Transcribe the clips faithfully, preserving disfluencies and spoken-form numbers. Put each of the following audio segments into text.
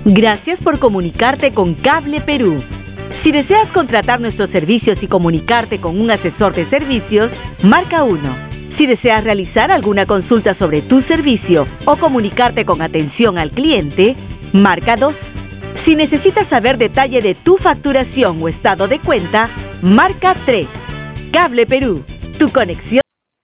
Gracias por comunicarte con Cable Perú. Si deseas contratar nuestros servicios y comunicarte con un asesor de servicios, marca uno. Si deseas realizar alguna consulta sobre tu servicio o comunicarte con atención al cliente, marca dos. Si necesitas saber detalle de tu facturación o estado de cuenta, marca tres. Cable Perú, tu conexión.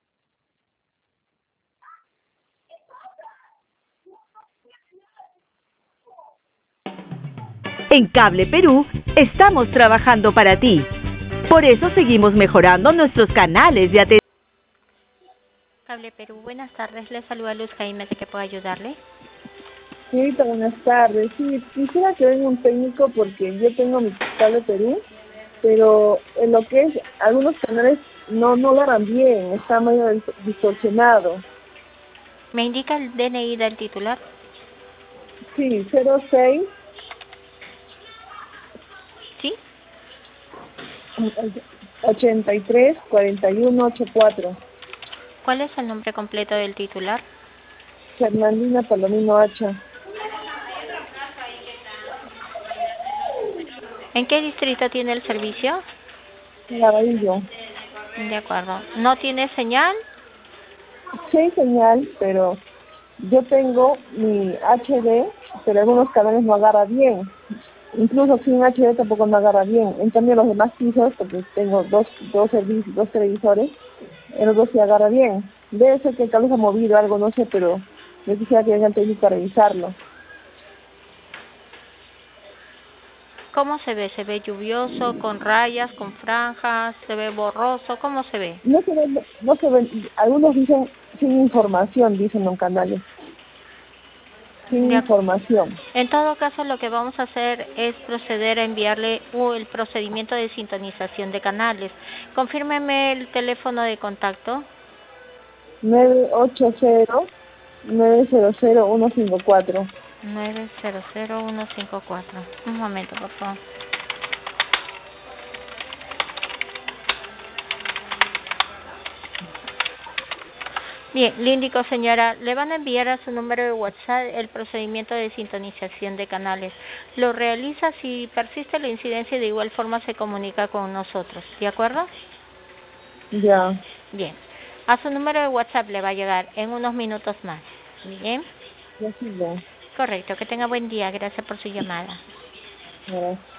En Cable Perú estamos trabajando para ti. Por eso seguimos mejorando nuestros canales de atención. Cable Perú, buenas tardes. Le saluda Luz Jaime, ¿de qué puedo ayudarle? Señorita, buenas tardes. Sí, quisiera que venga un técnico porque yo tengo mi Cable Perú, pero en lo que es algunos canales no no lo harán bien, está medio dis- distorsionado. ¿Me indica el D N I del titular? Sí, cero seis ¿Sí? ochenta y tres cuarenta y uno ochenta y cuatro. ¿Cuál es el nombre completo del titular? Fernandina Palomino Hacha, ¿En qué distrito tiene el servicio? Lavadillo. De acuerdo. ¿No tiene señal? Sí hay señal, pero yo tengo mi H D, pero algunos canales no agarra bien. Incluso sin H D tampoco no agarra bien. En cambio los demás pisos, porque tengo dos, dos servicios, dos televisores, en los dos se agarra bien. Debe ser que el cable se ha movido algo, no sé, pero yo quisiera que venga el técnico a revisarlo. ¿Cómo se ve? ¿Se ve lluvioso, con rayas, con franjas? ¿Se ve borroso? ¿Cómo se ve? No se ven, no se ven, algunos dicen sin información, dicen los canales, sin De ac- información. En todo caso, lo que vamos a hacer es proceder a enviarle uh, el procedimiento de sintonización de canales. Confírmeme el teléfono de contacto. nueve ocho cero nueve cero cero uno cinco cuatro. nueve cero cero uno cinco cuatro. Un momento, por favor. Bien, le indico, señora, le van a enviar a su número de WhatsApp el procedimiento de sintonización de canales. Lo realiza, si persiste la incidencia, de igual forma se comunica con nosotros, ¿de acuerdo? Ya, Bien, a su número de WhatsApp le va a llegar en unos minutos más. Bien, ya sí, ya. correcto, que tenga buen día, gracias por su llamada. Ya.